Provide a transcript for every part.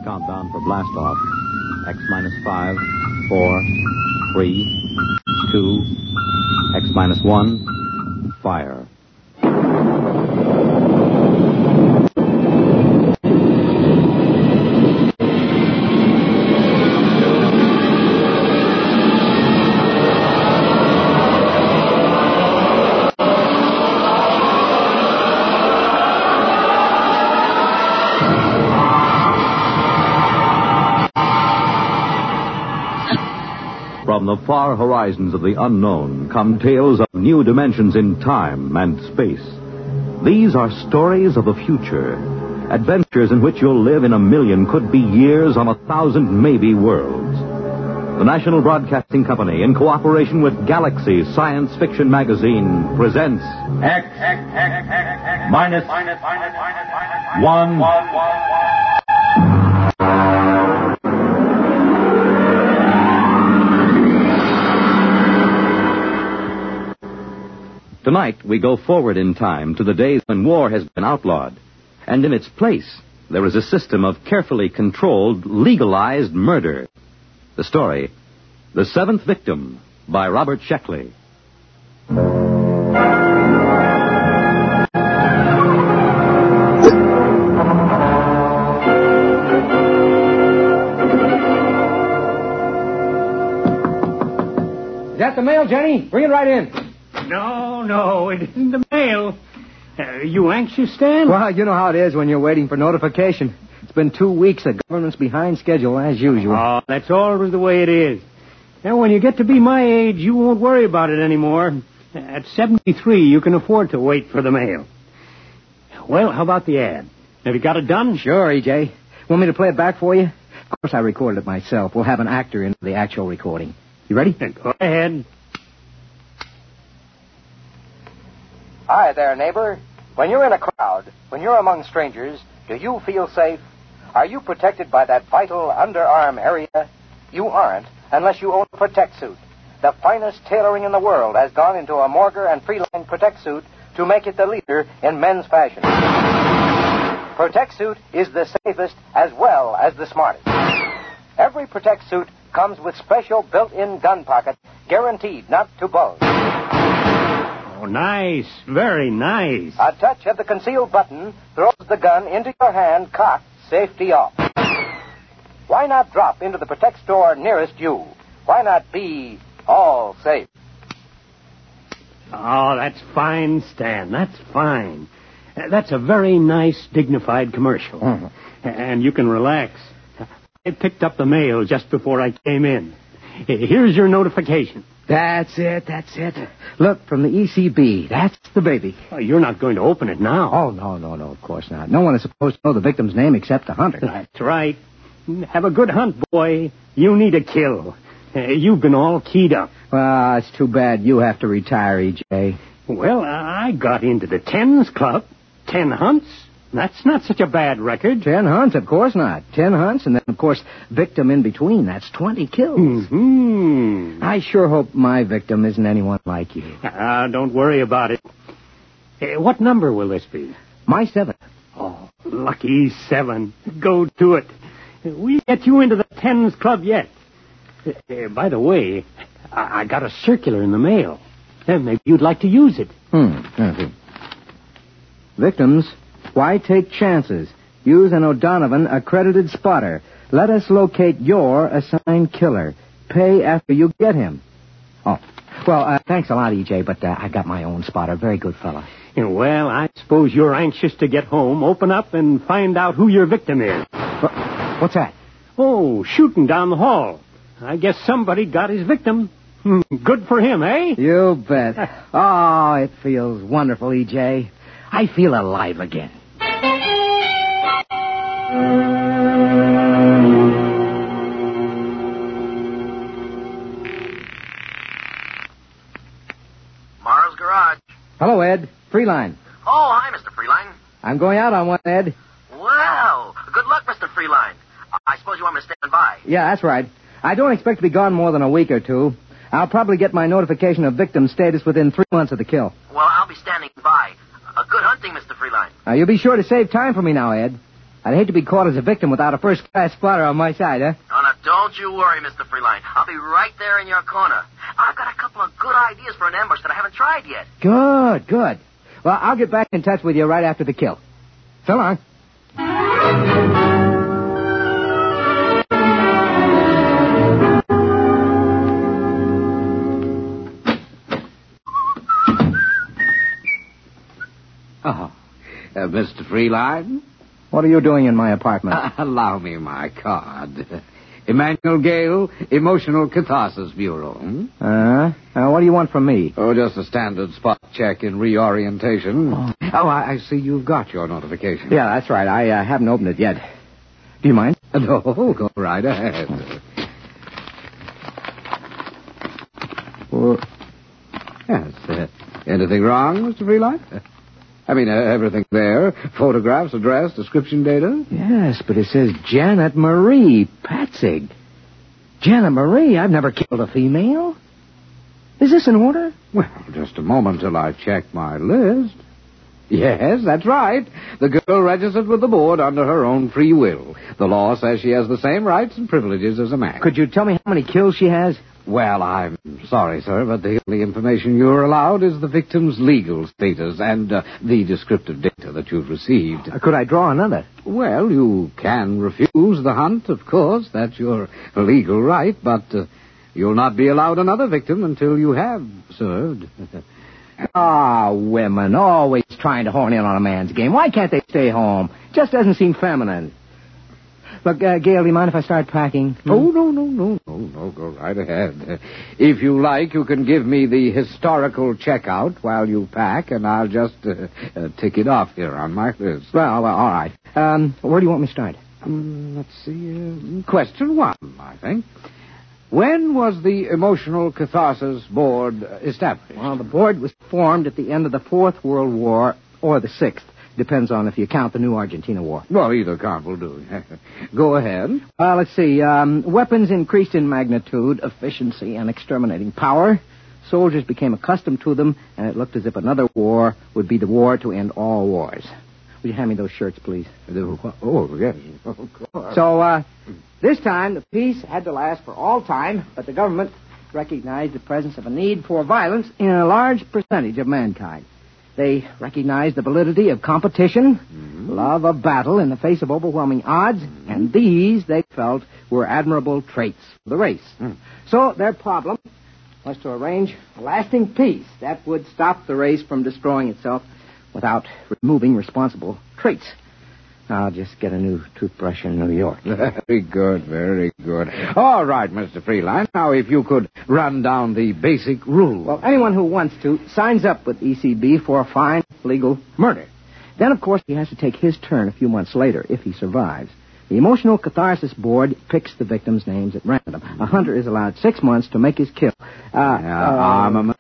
Countdown for blast off. X minus 5, 4, 3, 2, X minus 1, fire. From the far horizons of the unknown come tales of new dimensions in time and space. These are stories of the future, adventures in which you'll live in a million, could be years, on 1,000 maybe worlds. The National Broadcasting Company, in cooperation with Galaxy Science Fiction Magazine, presents X minus 1. Tonight, we go forward in time to the days when war has been outlawed. And in its place, there is a system of carefully controlled, legalized murder. The story, The Seventh Victim, by Robert Sheckley. Is that the mail, Jenny? Bring it right in. No, it isn't the mail. You anxious, Stan? Well, you know how it is when you're waiting for notification. It's been 2 weeks. The government's behind schedule, as usual. Oh, that's always the way it is. Now, when you get to be my age, you won't worry about it anymore. At 73, you can afford to wait for the mail. Well, how about the ad? Have you got it done? Sure, EJ. Want me to play it back for you? Of course, I recorded it myself. We'll have an actor in the actual recording. You ready? Go ahead. Hi there, neighbor. When you're in a crowd, when you're among strangers, do you feel safe? Are you protected by that vital underarm area? You aren't unless you own a Protect suit. The finest tailoring in the world has gone into a Morger and Freeline Protect suit to make it the leader in men's fashion. Protect suit is the safest as well as the smartest. Every Protect suit comes with special built-in gun pockets guaranteed not to bulge. Oh, nice. Very nice. A touch of the concealed button throws the gun into your hand, cocked, safety off. Why not drop into the Protect store nearest you? Why not be all safe? Oh, that's fine, Stan. That's fine. That's a very nice, dignified commercial. Mm-hmm. And you can relax. I picked up the mail just before I came in. Here's your notification. That's it. Look, from the ECB. That's the baby. Oh, you're not going to open it now. Oh, no, of course not. No one is supposed to know the victim's name except the hunter. That's right. Have a good hunt, boy. You need a kill. You've been all keyed up. Well, it's too bad you have to retire, EJ. Well, I got into the 10s club. 10 hunts. That's not such a bad record. 10 hunts, of course not. 10 hunts, and then, of course, victim in between. That's 20 kills. Mm-hmm. I sure hope my victim isn't anyone like you. Don't worry about it. What number will this be? My 7. Oh, lucky 7. Go to it. We'll get you into the 10s club yet. By the way, I got a circular in the mail. Maybe you'd like to use it. Victims, why take chances? Use an O'Donovan accredited spotter. Let us locate your assigned killer. Pay after you get him. Oh, well, thanks a lot, EJ, but I got my own spotter. Very good fella. Well, I suppose you're anxious to get home, open up, and find out who your victim is. What's that? Oh, shooting down the hall. I guess somebody got his victim. Good for him, eh? You bet. Oh, it feels wonderful, EJ. I feel alive again. Morrow's Garage. Hello, Ed. Freeline. Oh, hi, Mr. Freeline. I'm going out on one, Ed. Well, good luck, Mr. Freeline. I suppose you want me to stand by. Yeah, that's right. I don't expect to be gone more than a week or two. I'll probably get my notification of victim status within 3 months of the kill. Well, I'll be standing by. Good hunting, Mr. Freeline. You'll be sure to save time for me now, Ed. I'd hate to be caught as a victim without a first-class spotter on my side, huh? Oh, now, don't you worry, Mr. Freeline. I'll be right there in your corner. I've got a couple of good ideas for an ambush that I haven't tried yet. Good, good. Well, I'll get back in touch with you right after the kill. So long. Oh, Mr. Freeline? What are you doing in my apartment? Allow me my card. Emmanuel Gale, Emotional Catharsis Bureau. What do you want from me? Oh, just a standard spot check in reorientation. Oh, I see you've got your notification. Yeah, that's right. I haven't opened it yet. Do you mind? No, go right ahead. Yes, anything wrong, Mr. Freeline? I mean, everything there. Photographs, address, description data. Yes, but it says Janet Marie Patzig. Janet Marie? I've never killed a female. Is this in order? Well, just a moment till I check my list. Yes, that's right. The girl registered with the board under her own free will. The law says she has the same rights and privileges as a man. Could you tell me how many kills she has? Well, I'm sorry, sir, but the only information you're allowed is the victim's legal status and the descriptive data that you've received. Could I draw another? Well, you can refuse the hunt, of course. That's your legal right, but you'll not be allowed another victim until you have served. Women, always trying to horn in on a man's game. Why can't they stay home? Just doesn't seem feminine. Look, Gail, do you mind if I start packing? Oh, no. Go right ahead. If you like, you can give me the historical checkout while you pack, and I'll just tick it off here on my list. Well, all right. Where do you want me to start? Let's see. Question 1, I think. When was the Emotional Catharsis Board established? Well, the board was formed at the end of the Fourth World War or the Sixth. Depends on if you count the new Argentina War. Well, either count will do. Go ahead. Let's see. Weapons increased in magnitude, efficiency, and exterminating power. Soldiers became accustomed to them, and it looked as if another war would be the war to end all wars. Would you hand me those shirts, please? Oh, yes, of course. So, this time, the peace had to last for all time, but the government recognized the presence of a need for violence in a large percentage of mankind. They recognized the validity of competition, love of battle in the face of overwhelming odds, and these, they felt, were admirable traits for the race. So their problem was to arrange a lasting peace that would stop the race from destroying itself without removing responsible traits. I'll just get a new toothbrush in New York. Very good, very good. All right, Mr. Freeline. Now, if you could run down the basic rules. Well, anyone who wants to signs up with ECB for a fine legal murder. Then, of course, he has to take his turn a few months later if he survives. The Emotional Catharsis Board picks the victims' names at random. A hunter is allowed 6 months to make his kill. Armament?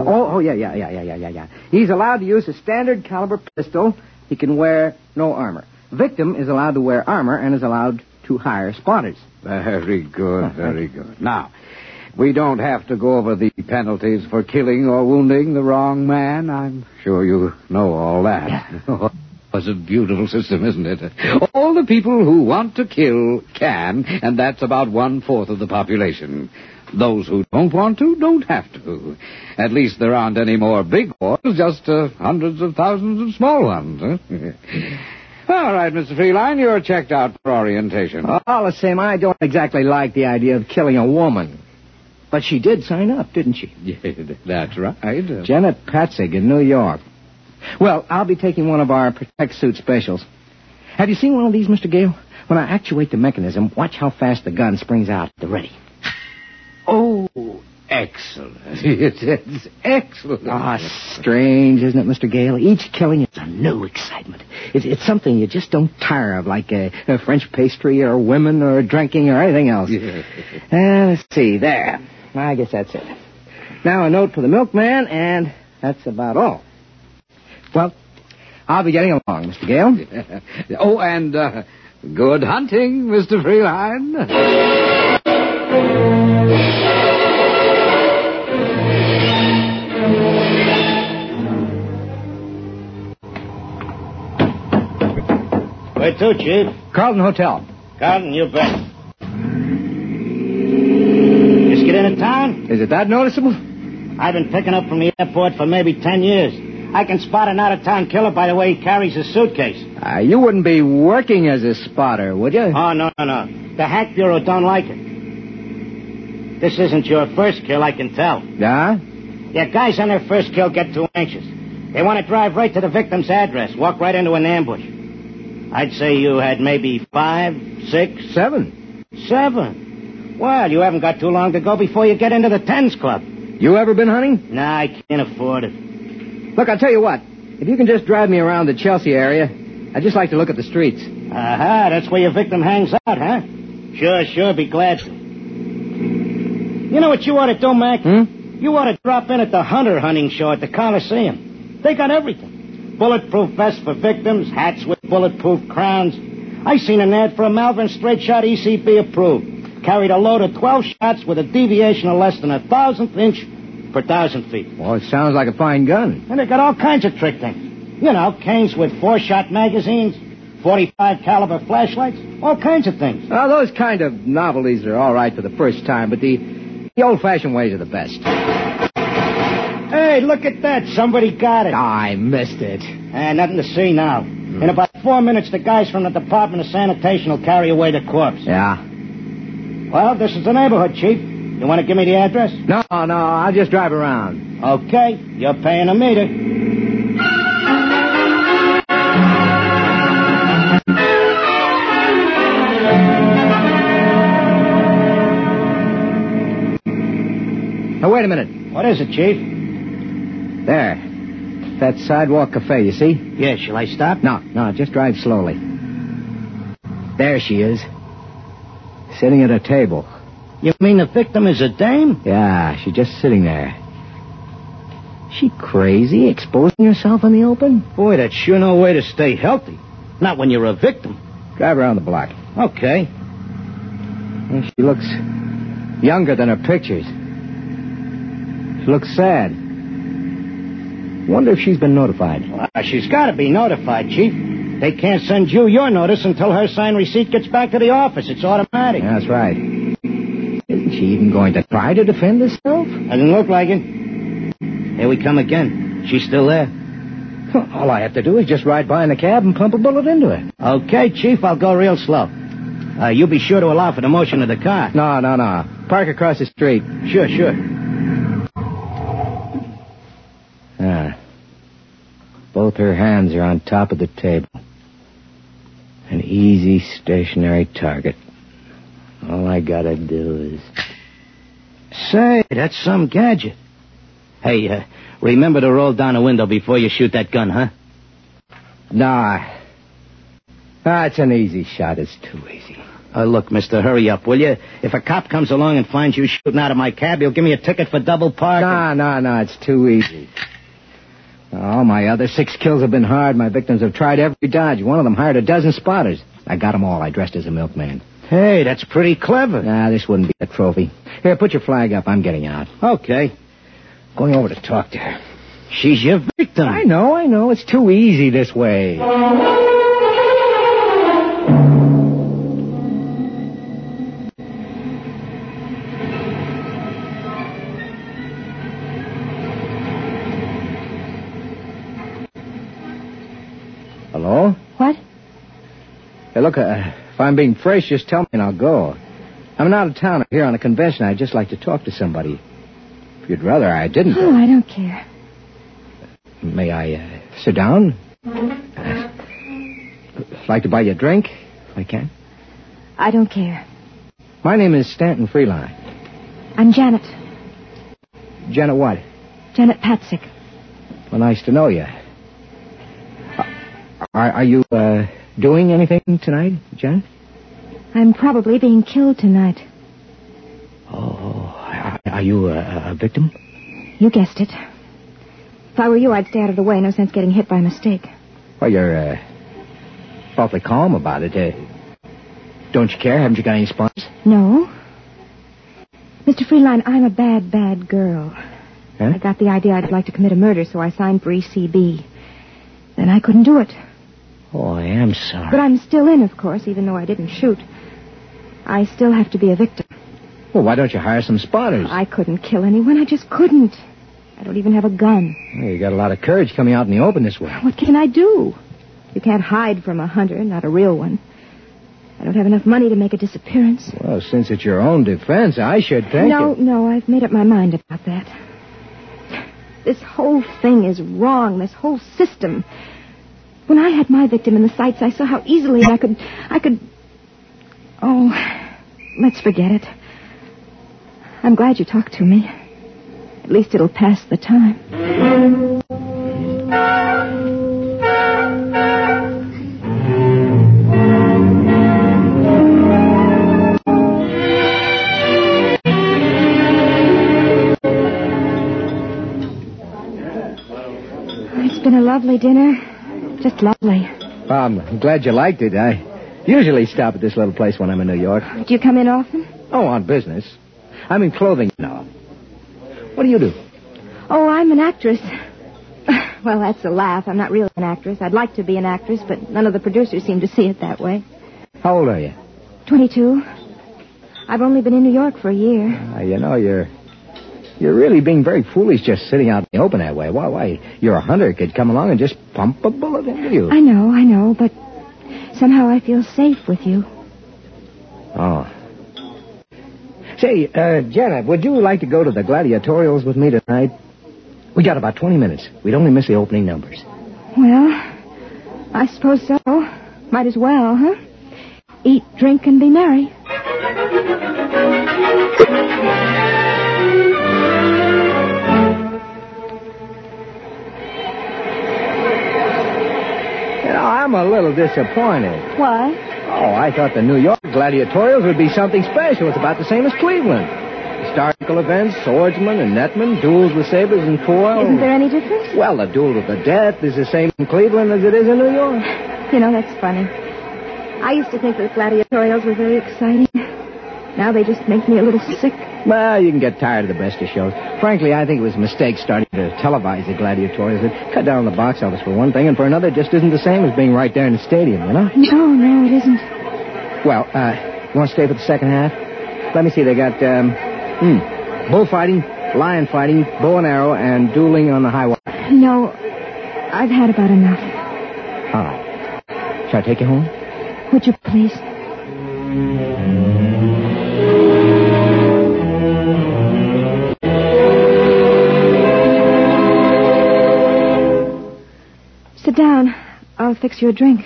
Yeah. He's allowed to use a standard caliber pistol. He can wear no armor. Victim is allowed to wear armor and is allowed to hire spotters. Very good, very good. Now, we don't have to go over the penalties for killing or wounding the wrong man. I'm sure you know all that. It's a beautiful system, isn't it? All the people who want to kill can, and that's about 1/4 of the population. Those who don't want to don't have to. At least there aren't any more big wars, just hundreds of thousands of small ones. All right, Mr. Freeline, you're checked out for orientation. All the same, I don't exactly like the idea of killing a woman. But she did sign up, didn't she? Yeah, that's right. Janet Patzig in New York. Well, I'll be taking one of our Protect Suit specials. Have you seen one of these, Mr. Gale? When I actuate the mechanism, watch how fast the gun springs out at the ready. Oh, excellent. It's excellent. Strange, isn't it, Mr. Gale? Each killing is a new excitement. It's something you just don't tire of, like a French pastry or women or drinking or anything else. Yeah. Let's see, there. I guess that's it. Now a note for the milkman, and that's about all. Well, I'll be getting along, Mr. Gale. Oh, and good hunting, Mr. Freeline. Where to, Chief? Carlton Hotel. Carlton, you bet. Just get into town? Is it that noticeable? I've been picking up from the airport for maybe 10 years. I can spot an out-of-town killer by the way he carries his suitcase. You wouldn't be working as a spotter, would you? Oh, no. The Hack Bureau don't like it. This isn't your first kill, I can tell. Yeah? Yeah, guys on their first kill get too anxious. They want to drive right to the victim's address, walk right into an ambush. I'd say you had maybe 5, 6... 7. 7? Well, you haven't got too long to go before you get into the Tens Club. You ever been hunting? Nah, I can't afford it. Look, I'll tell you what. If you can just drive me around the Chelsea area, I'd just like to look at the streets. Aha, that's where your victim hangs out, huh? Sure, be glad to. You know what you ought to do, Mac? You ought to drop in at the Hunter hunting show at the Coliseum. They got everything. Bulletproof vests for victims, hats with bulletproof crowns. I seen an ad for a Malvern straight shot ECB approved. Carried a load of 12 shots with a deviation of less than 1,000th inch per 1,000 feet. Well, it sounds like a fine gun. And they got all kinds of trick things. You know, canes with 4-shot magazines, 45 caliber flashlights, all kinds of things. Well, those kind of novelties are all right for the first time, but the old-fashioned ways are the best. Hey, look at that. Somebody got it. I missed it. Nothing to see now. In about 4 minutes, the guys from the Department of Sanitation will carry away the corpse. Yeah? Well, this is the neighborhood, Chief. You want to give me the address? No, I'll just drive around. Okay, you're paying a meter. Now, wait a minute. What is it, Chief? There. That sidewalk cafe, you see? Yeah, shall I stop? No, just drive slowly. There she is. Sitting at a table. You mean the victim is a dame? Yeah, she's just sitting there. She crazy, exposing herself in the open? Boy, that's sure no way to stay healthy. Not when you're a victim. Drive around the block. Okay. Well, she looks younger than her pictures. She looks sad. Wonder if she's been notified. Well, she's got to be notified, Chief. They can't send you your notice until her signed receipt gets back to the office. It's automatic. That's right. Isn't she even going to try to defend herself? Doesn't look like it. Here we come again. She's still there. All I have to do is just ride by in a cab and pump a bullet into her. Okay, Chief, I'll go real slow. You be sure to allow for the motion of the car. No. Park across the street. Sure. Both her hands are on top of the table. An easy, stationary target. All I gotta do is... Say, that's some gadget. Hey, remember to roll down the window before you shoot that gun, huh? Nah, it's an easy shot. It's too easy. Look, mister, hurry up, will you? If a cop comes along and finds you shooting out of my cab, he'll give me a ticket for double parking. No, it's too easy. Oh, my other 6 kills have been hard. My victims have tried every dodge. One of them hired a dozen spotters. I got them all. I dressed as a milkman. Hey, that's pretty clever. Nah, this wouldn't be a trophy. Here, put your flag up. I'm getting out. Okay. Going over to talk to her. She's your victim. I know. It's too easy this way. Hello? What? Hey, look, if I'm being fresh, just tell me and I'll go. I'm out of town here on a convention. I'd just like to talk to somebody. If you'd rather I didn't. Oh, I don't care. May I sit down? Like to buy you a drink, if I can? I don't care. My name is Stanton Freeline. I'm Janet. Janet what? Janet Patzik. Well, nice to know you. Are you doing anything tonight, Janet? I'm probably being killed tonight. Oh, are you a victim? You guessed it. If I were you, I'd stay out of the way. No sense getting hit by mistake. Well, you're awfully calm about it. Don't you care? Haven't you got any spots? No. Mr. Freeline, I'm a bad girl. Huh? I got the idea I'd like to commit a murder, so I signed for ECB. Then I couldn't do it. Oh, I am sorry. But I'm still in, of course, even though I didn't shoot. I still have to be a victim. Well, why don't you hire some spotters? I couldn't kill anyone. I just couldn't. I don't even have a gun. Well, you got a lot of courage coming out in the open this way. What can I do? You can't hide from a hunter, not a real one. I don't have enough money to make a disappearance. Well, since it's your own defense, I should think... No, I've made up my mind about that. This whole thing is wrong, this whole system. When I had my victim in the sights, I saw how easily I could... Oh, let's forget it. I'm glad you talked to me. At least it'll pass the time. It's been a lovely dinner. Just lovely. I'm glad you liked it. I usually stop at this little place when I'm in New York. Do you come in often? Oh, on business. I'm in clothing now. What do you do? Oh, I'm an actress. Well, that's a laugh. I'm not really an actress. I'd like to be an actress, but none of the producers seem to see it that way. How old are you? 22. I've only been in New York for a year. You're really being very foolish just sitting out in the open that way. Why? You're a hunter. Could come along and just pump a bullet into you. I know, but somehow I feel safe with you. Oh. Say, Janet, would you like to go to the gladiatorials with me tonight? We got about 20 minutes. We'd only miss the opening numbers. Well, I suppose so. Might as well, huh? Eat, drink, and be merry. I'm a little disappointed. Why? Oh, I thought the New York gladiatorials would be something special. It's about the same as Cleveland. Historical events, swordsmen and netmen, duels with sabers and foil. Isn't there any difference? Well, the duel to the death is the same in Cleveland as it is in New York. You know, that's funny. I used to think that gladiatorials were very exciting. Now they just make me a little sick. Well, you can get tired of the best of shows. Frankly, I think it was a mistake starting to televise the gladiatorials. It cut down on the box office for one thing, and for another, it just isn't the same as being right there in the stadium, you know? No, it isn't. Well, you want to stay for the second half? Let me see. They got bullfighting, lion fighting, bow and arrow, and dueling on the high wire. No, I've had about enough. All right. Shall I take you home? Would you please? Sit down. I'll fix you a drink.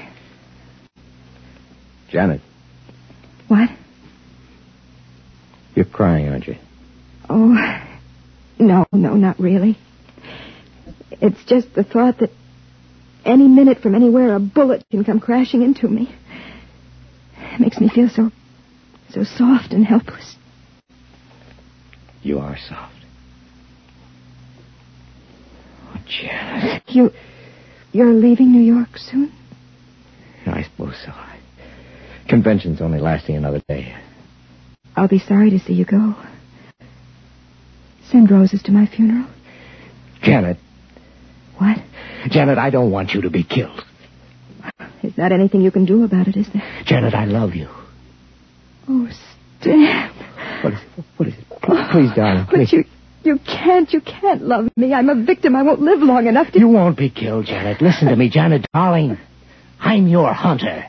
Janet. What? You're crying, aren't you? Oh, no, not really. It's just the thought that any minute from anywhere a bullet can come crashing into me. It makes me feel so soft and helpless. You are soft. Oh, Janet. You're leaving New York soon? I suppose so. Convention's only lasting another day. I'll be sorry to see you go. Send roses to my funeral. Janet. What? Janet, I don't want you to be killed. There's not anything you can do about it, is there? Janet, I love you. Oh, Stan. What is it? Please, darling, please. But you can't love me. I'm a victim. I won't live long enough to... You won't be killed, Janet. Listen to me, Janet, darling. I'm your hunter.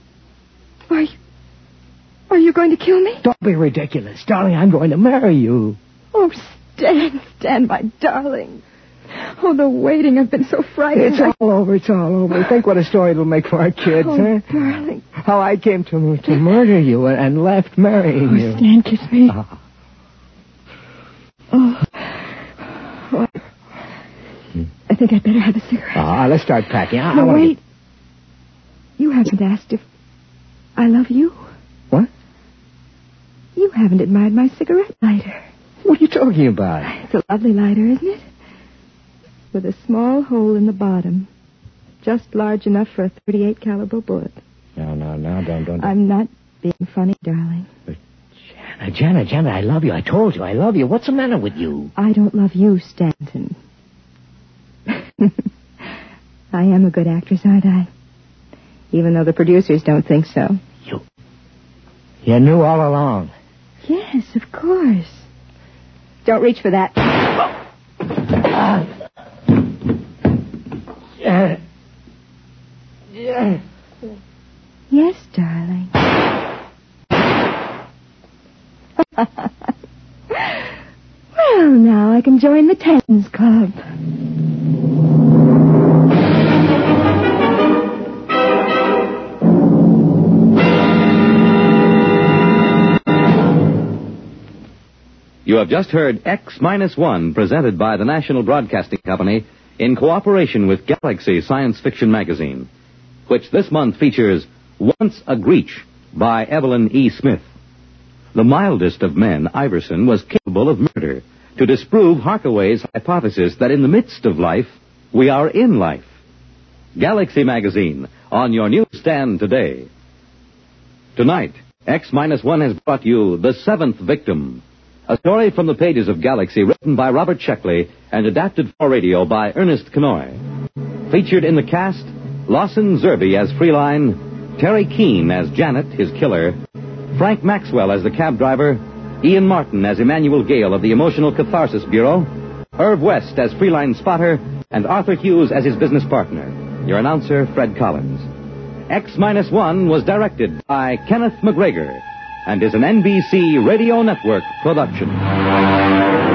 Are you going to kill me? Don't be ridiculous. Darling, I'm going to marry you. Oh, Stan, my darling. Oh, the waiting. I've been so frightened. It's all over. Think what a story it'll make for our kids, huh? Darling. How I came to murder you and left marrying you. Stan, kiss me. I think I'd better have a cigarette. Let's start packing. No, wait. You haven't asked if I love you. What? You haven't admired my cigarette lighter. What are you talking about? It's a lovely lighter, isn't it? With a small hole in the bottom. Just large enough for a .38 caliber bullet. No, don't. I'm not being funny, darling. But Janet, I love you. I told you I love you. What's the matter with you? I don't love you, Stanton. I am a good actress, aren't I? even though the producers don't think so. You knew all along. Yes, of course. Don't reach for that. Yes, darling. Well, now I can join the Tens Club. You have just heard X-1, presented by the National Broadcasting Company in cooperation with Galaxy Science Fiction Magazine, which this month features Once a Greach by Evelyn E. Smith. The mildest of men, Iverson, was capable of murder to disprove Harkaway's hypothesis that in the midst of life, we are in life. Galaxy Magazine, on your newsstand today. Tonight, X-1 has brought you The Seventh Victim, a story from the pages of Galaxy written by Robert Sheckley and adapted for radio by Ernest Kenoy. Featured in the cast, Lawson Zerbe as Freeline, Terry Keane as Janet, his killer, Frank Maxwell as the cab driver, Ian Martin as Emmanuel Gale of the Emotional Catharsis Bureau, Irv West as Freeline spotter, and Arthur Hughes as his business partner. Your announcer, Fred Collins. X-1 was directed by Kenneth McGregor and is an NBC Radio Network production.